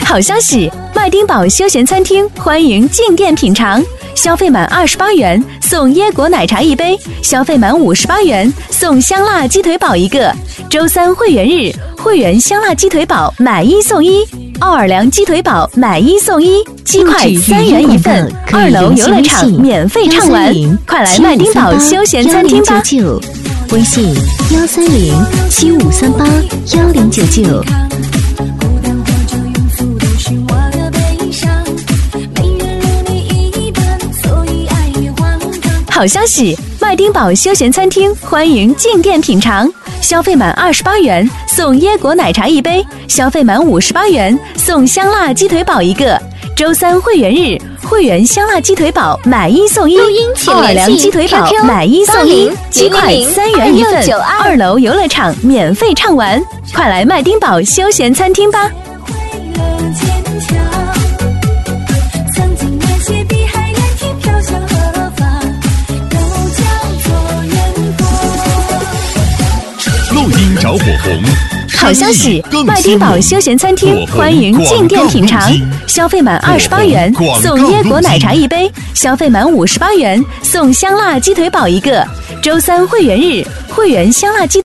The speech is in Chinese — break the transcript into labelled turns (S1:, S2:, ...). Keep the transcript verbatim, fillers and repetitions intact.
S1: 好消息！麦丁堡休闲餐厅欢迎进店品尝，消费满二十八元送椰果奶茶一杯，消费满五十八元送香辣鸡腿堡一个。周三会员日，会员香辣鸡腿堡买一送一，奥尔良鸡腿堡买一送一，鸡块三元一份，二楼游乐场免费畅玩，快来麦丁堡休闲餐厅吧！
S2: 微信幺三零七五三八幺零九九。
S1: 好消息！麦丁堡休闲餐厅欢迎进店品尝，消费满二十八元送椰果奶茶一杯，消费满五十八元送香辣鸡腿堡一个。周三会员日，会员香辣鸡腿堡买一送一，奥尔良鸡腿堡买一送一，鸡块三元一份，二楼游乐场免费畅玩，快来麦丁堡休闲餐厅吧！
S3: 录音着火红，
S1: 好消息！麦丁堡休闲餐厅欢迎进店品尝，消费满二十八元送椰果奶茶一杯，消费满五十八元送香辣鸡腿堡一个。周三会员日，会员香辣鸡